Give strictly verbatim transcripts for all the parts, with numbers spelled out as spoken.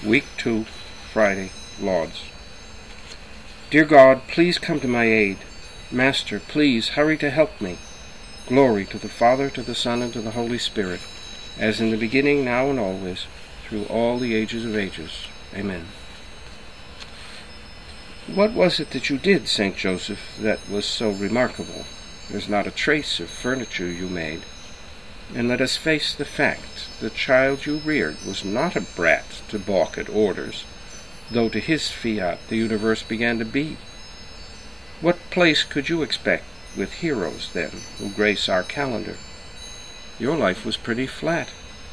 Week two, Friday, Lauds. Dear God, please come to my aid. Master, please hurry to help me. Glory to the Father, to the Son, and to the Holy Spirit, as in the beginning, now, and always, through all the ages of ages. Amen. What was it that you did, Saint Joseph, that was so remarkable? There's not a trace of furniture you made. And let us face the fact, the child you reared was not a brat to balk at orders, though to his fiat the universe began to be. What place could you expect with heroes, then, who grace our calendar? Your life was pretty flat.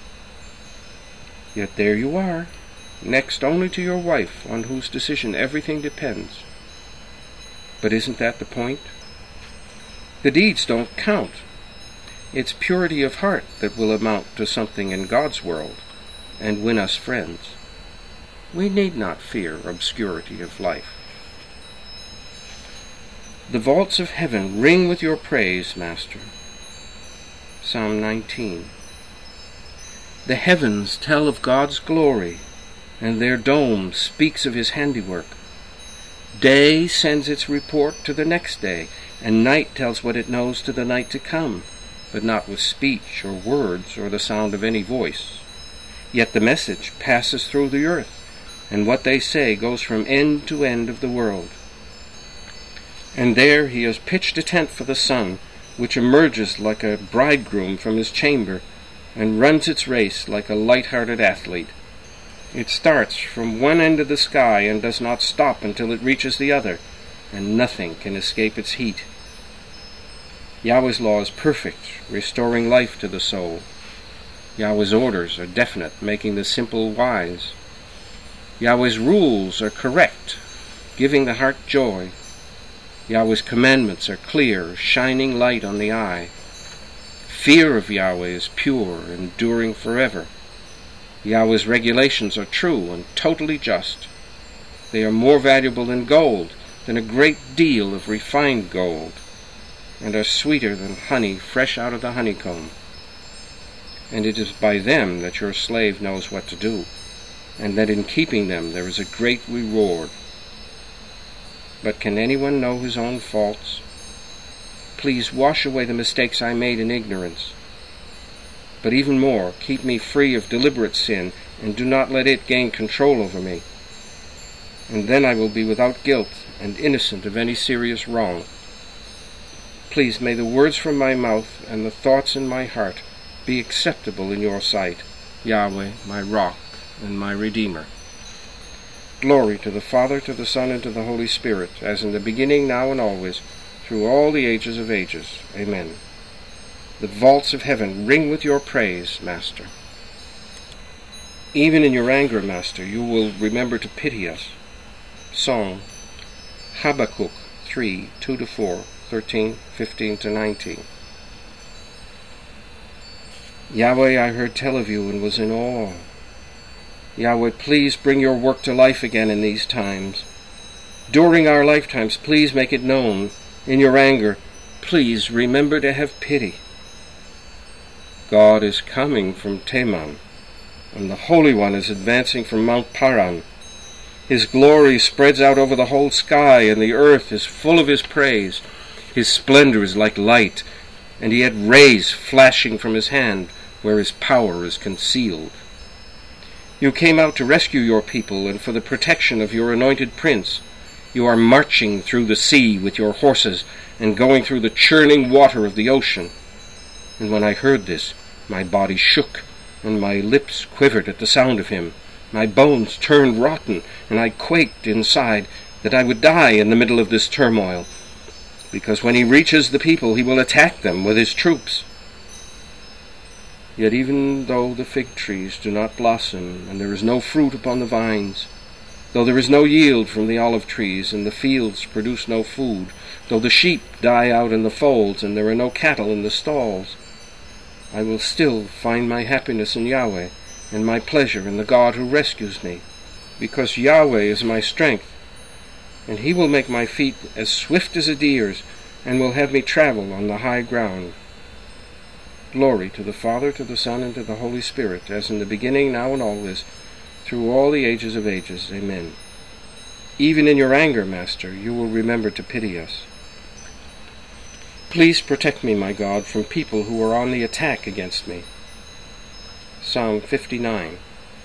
Yet there you are, next only to your wife, on whose decision everything depends. But isn't that the point? The deeds don't count. It's purity of heart that will amount to something in God's world, and win us friends. We need not fear obscurity of life. The vaults of heaven ring with your praise, Master. Psalm nineteen. The heavens tell of God's glory, and their dome speaks of his handiwork. Day sends its report to the next day, and night tells what it knows to the night to come, but not with speech or words or the sound of any voice. Yet the message passes through the earth, and what they say goes from end to end of the world. And there he has pitched a tent for the sun, which emerges like a bridegroom from his chamber, and runs its race like a light-hearted athlete. It starts from one end of the sky and does not stop until it reaches the other, and nothing can escape its heat. Yahweh's law is perfect, restoring life to the soul. Yahweh's orders are definite, making the simple wise. Yahweh's rules are correct, giving the heart joy. Yahweh's commandments are clear, shining light on the eye. Fear of Yahweh is pure, enduring forever. Yahweh's regulations are true and totally just. They are more valuable than gold, than a great deal of refined gold, and are sweeter than honey fresh out of the honeycomb. And it is by them that your slave knows what to do, and that in keeping them there is a great reward. But can anyone know his own faults? Please wash away the mistakes I made in ignorance. But even more, keep me free of deliberate sin, and do not let it gain control over me. And then I will be without guilt and innocent of any serious wrong. Please may the words from my mouth and the thoughts in my heart be acceptable in your sight, Yahweh, my rock and my Redeemer. Glory to the Father, to the Son, and to the Holy Spirit, as in the beginning, now, and always, through all the ages of ages. Amen. The vaults of heaven ring with your praise, Master. Even in your anger, Master, you will remember to pity us. Psalm, Habakkuk three, two to four, thirteen, fifteen to nineteen. Yahweh, I heard tell of you and was in awe. Yahweh, please bring your work to life again in these times. During our lifetimes, please make it known. In your anger, please remember to have pity. God is coming from Teman, and the Holy One is advancing from Mount Paran. His glory spreads out over the whole sky, and the earth is full of his praise. His splendor is like light, and he had rays flashing from his hand, where his power is concealed. You came out to rescue your people, and for the protection of your anointed prince. You are marching through the sea with your horses, and going through the churning water of the ocean. And when I heard this, my body shook, and my lips quivered at the sound of him. My bones turned rotten, and I quaked inside that I would die in the middle of this turmoil, because when he reaches the people, he will attack them with his troops. Yet even though the fig trees do not blossom, and there is no fruit upon the vines, though there is no yield from the olive trees, and the fields produce no food, though the sheep die out in the folds, and there are no cattle in the stalls, I will still find my happiness in Yahweh, and my pleasure in the God who rescues me, because Yahweh is my strength, and he will make my feet as swift as a deer's, and will have me travel on the high ground. Glory to the Father, to the Son, and to the Holy Spirit, as in the beginning, now, and always, through through all the ages of ages. Amen. Even in your anger, Master, you will remember to pity us. Please protect me, my God, from people who are on the attack against me. Psalm fifty-nine.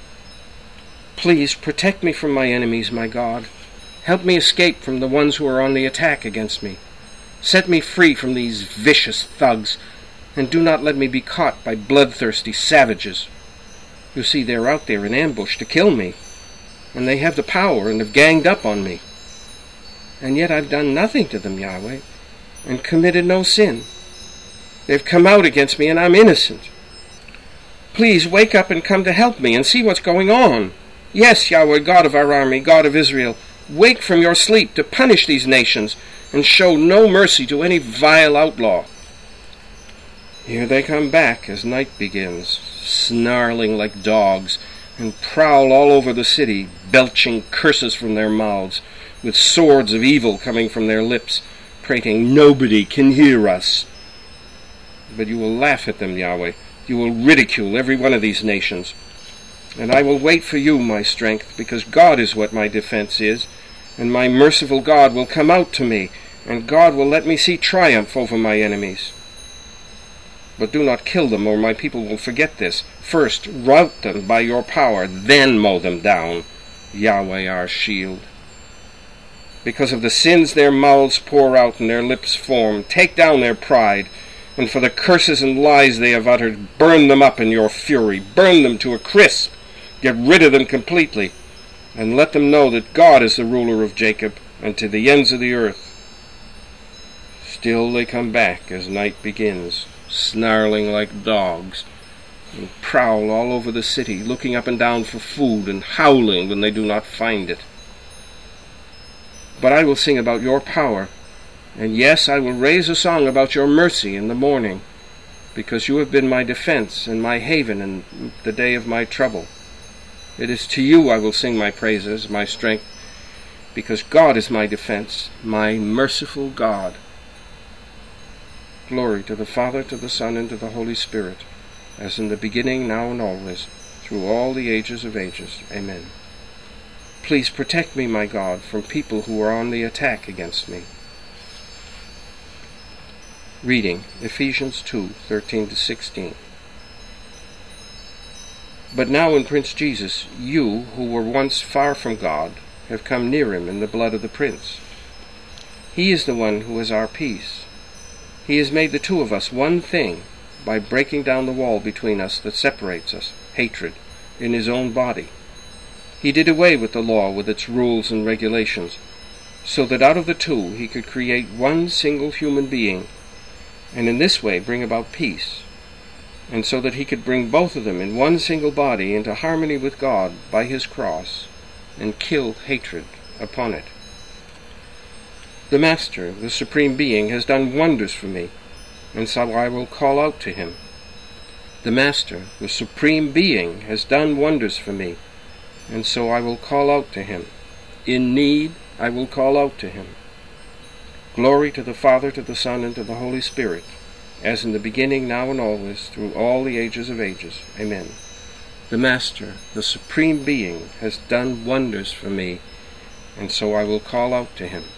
Please protect me from my enemies, my God. Help me escape from the ones who are on the attack against me. Set me free from these vicious thugs, and do not let me be caught by bloodthirsty savages. You see, they're out there in ambush to kill me, and they have the power and have ganged up on me. And yet I've done nothing to them, Yahweh, and committed no sin. They've come out against me, and I'm innocent. Please wake up and come to help me and see what's going on. Yes, Yahweh, God of our army, God of Israel, wake from your sleep to punish these nations and show no mercy to any vile outlaw. Here they come back as night begins, snarling like dogs, and prowl all over the city, belching curses from their mouths, with swords of evil coming from their lips, prating, "Nobody can hear us." But you will laugh at them, Yahweh. You will ridicule every one of these nations. And I will wait for you, my strength, because God is what my defense is, and my merciful God will come out to me, and God will let me see triumph over my enemies. But do not kill them, or my people will forget this. First, rout them by your power, then mow them down, Yahweh our shield. Because of the sins their mouths pour out and their lips form, take down their pride, and for the curses and lies they have uttered, burn them up in your fury, burn them to a crisp, get rid of them completely, and let them know that God is the ruler of Jacob, and to the ends of the earth. Still they come back as night begins, snarling like dogs, and prowl all over the city, looking up and down for food, and howling when they do not find it. But I will sing about your power, and yes, I will raise a song about your mercy in the morning, because you have been my defense and my haven in the day of my trouble. It is to you I will sing my praises, my strength, because God is my defense, my merciful God. Glory to the Father, to the Son, and to the Holy Spirit, as in the beginning, now, and always, through all the ages of ages. Amen. Please protect me, my God, from people who are on the attack against me. Reading Ephesians two, thirteen to sixteen. But now in Prince Jesus, you, who were once far from God, have come near him in the blood of the Prince. He is the one who is our peace. He has made the two of us one thing by breaking down the wall between us that separates us, hatred, in his own body. He did away with the law with its rules and regulations, so that out of the two he could create one single human being, and in this way bring about peace, and so that he could bring both of them in one single body into harmony with God by his cross, and kill hatred upon it. The Master, the Supreme Being, has done wonders for me, and so I will call out to him. The Master, the Supreme Being, has done wonders for me, and so I will call out to him. In need, I will call out to him. Glory to the Father, to the Son, and to the Holy Spirit, as in the beginning, now, and always, through all the ages of ages. Amen. The Master, the Supreme Being, has done wonders for me, and so I will call out to him.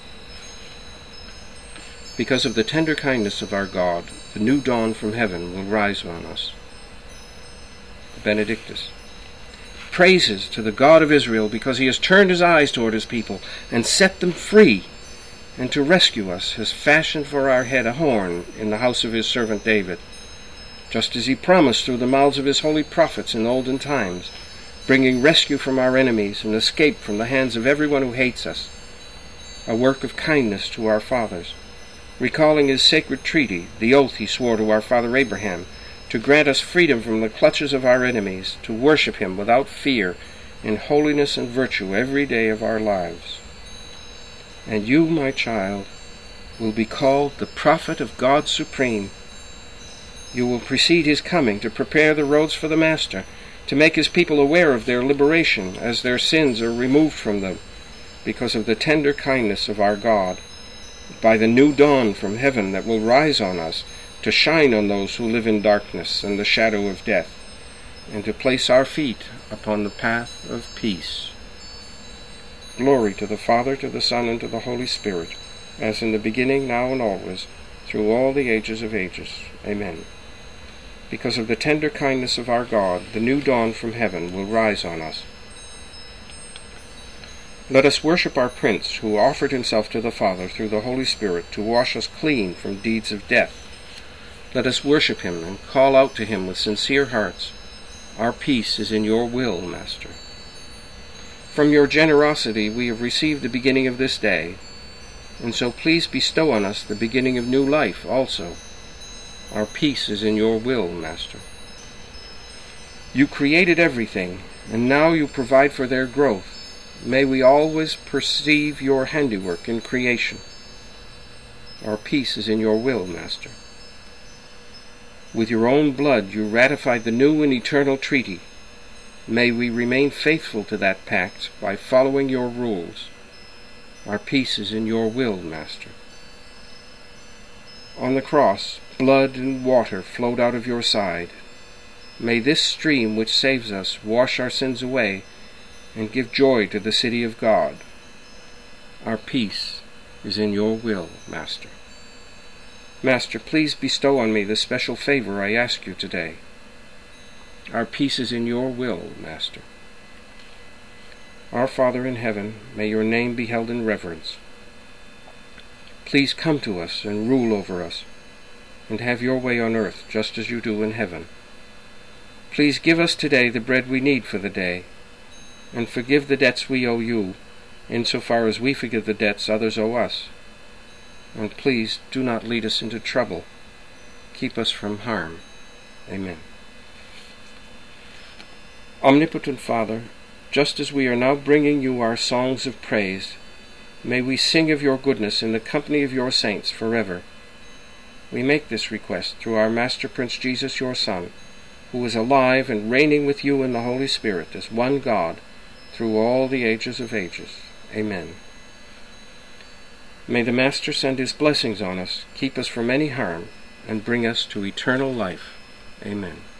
Because of the tender kindness of our God, the new dawn from heaven will rise on us. Benedictus. Praises to the God of Israel, because he has turned his eyes toward his people and set them free, and to rescue us has fashioned for our head a horn in the house of his servant David, just as he promised through the mouths of his holy prophets in olden times, bringing rescue from our enemies and escape from the hands of everyone who hates us, a work of kindness to our fathers, recalling his sacred treaty, the oath he swore to our father Abraham, to grant us freedom from the clutches of our enemies, to worship him without fear, in holiness and virtue every day of our lives. And you, my child, will be called the prophet of God Supreme. You will precede his coming to prepare the roads for the Master, to make his people aware of their liberation as their sins are removed from them, because of the tender kindness of our God, by the new dawn from heaven that will rise on us, to shine on those who live in darkness and the shadow of death, and to place our feet upon the path of peace. Glory to the Father, to the Son, and to the Holy Spirit, as in the beginning, now, and always, through all the ages of ages. Amen. Because of the tender kindness of our God, the new dawn from heaven will rise on us. Let us worship our Prince, who offered himself to the Father through the Holy Spirit to wash us clean from deeds of death. Let us worship him and call out to him with sincere hearts, "Our peace is in your will, Master." From your generosity we have received the beginning of this day, and so please bestow on us the beginning of new life also. Our peace is in your will, Master. You created everything, and now you provide for their growth. May we always perceive your handiwork in creation. Our peace is in your will, Master. With your own blood you ratified the new and eternal treaty. May we remain faithful to that pact by following your rules. Our peace is in your will, Master. On the cross, blood and water flowed out of your side. May this stream which saves us wash our sins away and give joy to the city of God. Our peace is in your will, Master. Master, please bestow on me the special favor I ask you today. Our peace is in your will, Master. Our Father in heaven, may your name be held in reverence. Please come to us and rule over us, and have your way on earth just as you do in heaven. Please give us today the bread we need for the day, and forgive the debts we owe you, insofar as we forgive the debts others owe us. And please do not lead us into trouble. Keep us from harm. Amen. Omnipotent Father, just as we are now bringing you our songs of praise, may we sing of your goodness in the company of your saints forever. We make this request through our Master Prince Jesus, your Son, who is alive and reigning with you in the Holy Spirit as one God, through all the ages of ages. Amen. May the Master send his blessings on us, keep us from any harm, and bring us to eternal life. Amen.